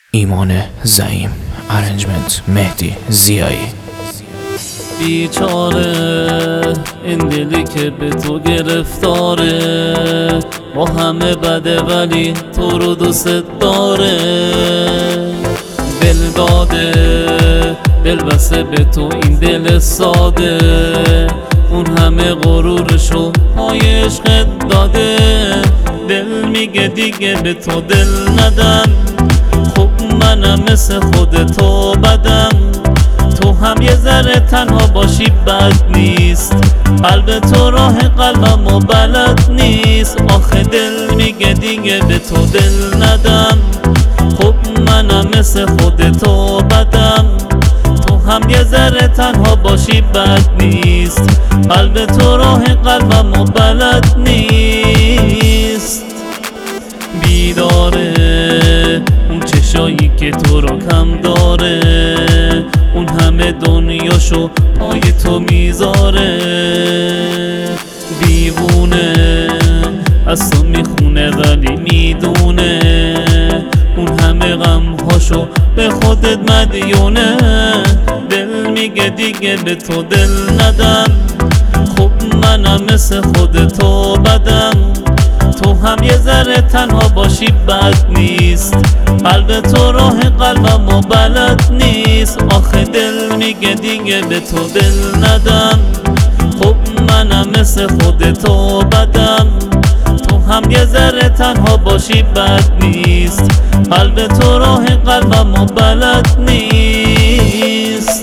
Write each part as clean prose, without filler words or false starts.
ایمان زعیم. ارنجمنت مهدی زیایی. بیچاره این دلی که به تو گرفتاره، با همه بده ولی تو رو دوست داره. دل داده دل بسته به تو این دل ساده، اون همه غرورشو پای عشقت داده. دل میگه دیگه به تو دل ندم، خب منم مثل خودتو بدم. تو هم یه ذره تنها باشی بد نیست، قلب تو راه قلبم و بلد نیست. آخه دل میگه دیگه به تو دل ندم، خب منم مثل خودتو بدم. تو هم یه ذره تنها باشی بد نیست، قلب تو راه قلبم و بلد نیست. بیداره اون چشایی که تو رو کم داره، اون همه دنیاشو پای تو میذاره. دیوونه از تو میخونه ولی میدونه، اون همه غمهاشو به خودت مدیونه. دل میگه دیگه به تو دل ندم، خب منم مثل خودتو بدم. تو هم یه ذره تنها باشی بد نیست، قلب تو راه قلبم و بلد نیست. آخه دل میگه دیگه به تو دل ندم، خب منم مثل خودتو بدم. تو هم یه ذره تنها باشی بد نیست، قلب تو راه قلبم و بلد نیست.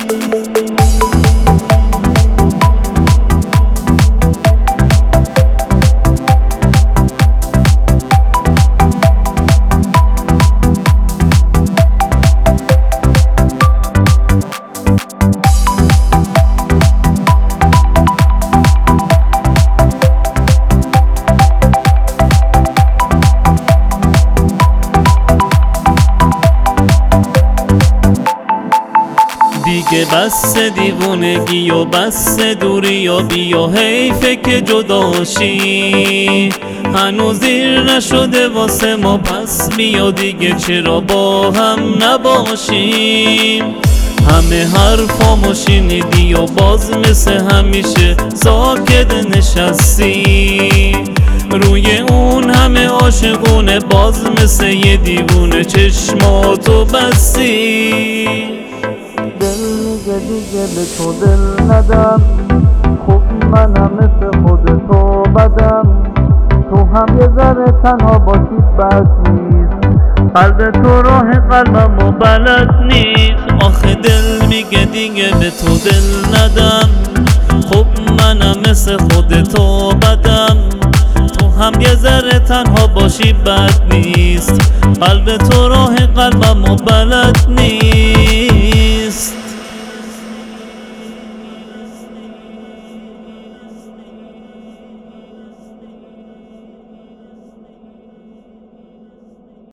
دیگه بس دیوونگی و بس دوری و بیا حیفه که جداشی، هنوز دیر نشده واسه ما. پس بیا دیگه چرا با هم نباشیم. همه حرفامو شنیدی و باز مثل همیشه ساکت نشستی. روی اون همه عاشقونه باز مثل یه دیوونه چشماتو بستی. دل میگه دیگه به تو دل ندم، خب منم مثل خودتو بدم. تو هم یه ذره تنها باشی بد نیست، قلب تو راه قلبم و بلد نیست. آخه دل میگه دیگه به تو دل ندم، خب منم مثل خودتو بدم. تو هم یه ذره تنها باشی بد نیست، قلب تو راه قلبم و بلد نیست.